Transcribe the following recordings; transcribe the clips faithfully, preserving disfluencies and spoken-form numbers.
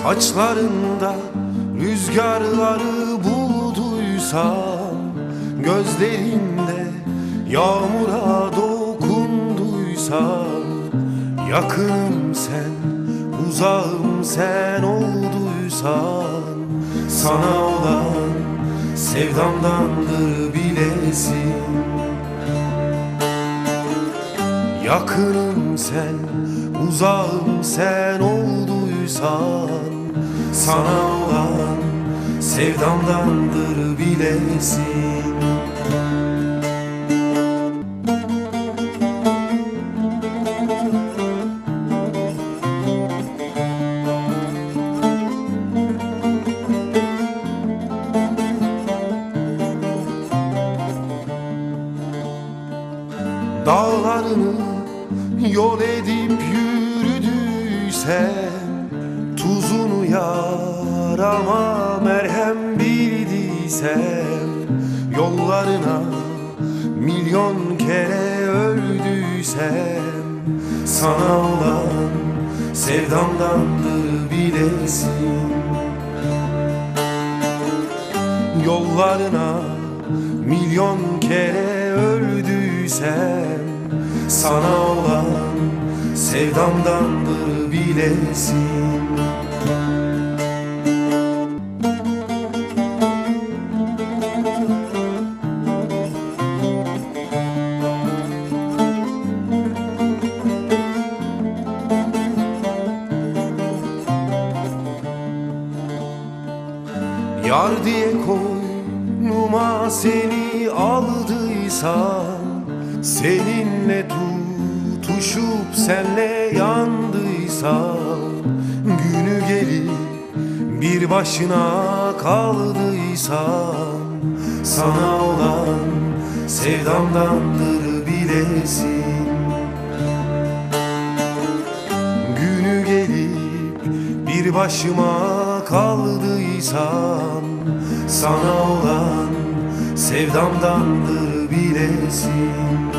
Saçlarında rüzgarları bulduysam, gözlerinde yağmura dokunduysam, yakınım sen, uzağım sen olduysan, sana olan sevdamdandır bilesin. Yakınım sen, uzağım sen olduysan, sana olan sevdamdandır bilesin. Dağlarını yol edip yürüdüysem, tuzunu yarama merhem bildiysem, yollarına milyon kere öldüysem, sana olan sevdamdandır bilesin. Yollarına milyon kere öldüysem, sana olan sevdamdandır bilesin. Yar diye koynuma seni aldıysam, seninle tutuşup senle yandıysam, günü gelip bir başına kaldıysam, sana olan sevdamdandır bilesin. Günü gelip bir başıma kaldıysam, sana olan sevdamdandır bilesin.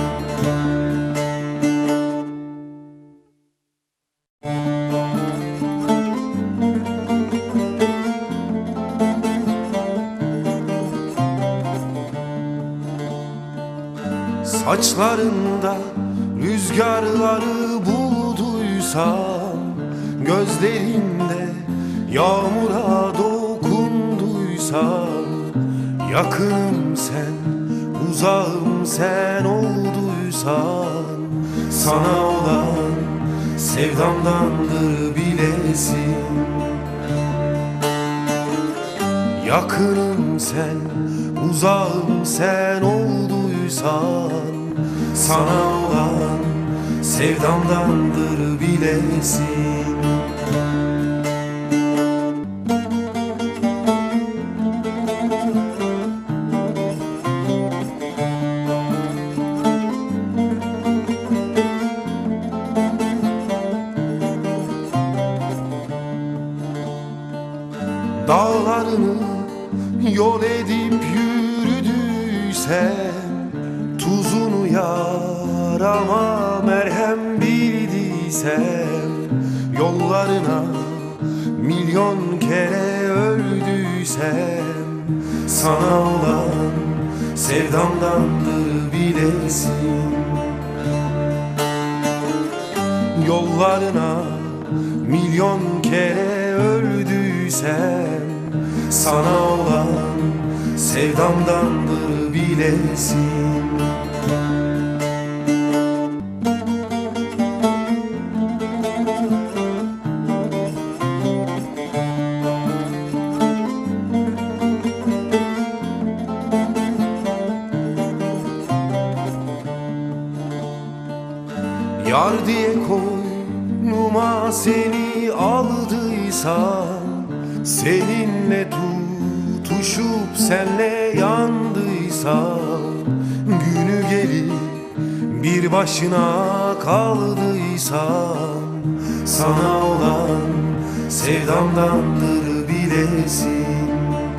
Saçlarında rüzgarları bulduysam, gözlerinde yağmura dokunduysam, yakınım sen, uzağım sen olduysan, sana olan sevdamdandır bilesin. Yakınım sen, uzağım sen olduysan, sana olan sevdamdandır bilesin. Dağlarını yol edip yürüdüysem, tuzunu yarama merhem bildiysem, yollarına milyon kere öldüysem, sana olan sevdamdandır bilesin. Yollarına milyon kere öldüysem, sana olan sevdamdandır bilesin. Yar diye koynuma seni aldıysam, seninle tutuşup senle yandıysam, günü gelip bir başına kaldıysam, sana olan sevdamdandır bilesin.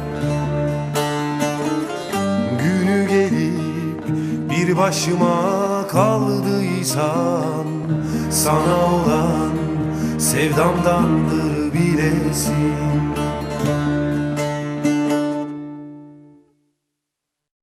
Günü gelip bir başıma kaldıysam, sana olan sevdamdandır bilesin.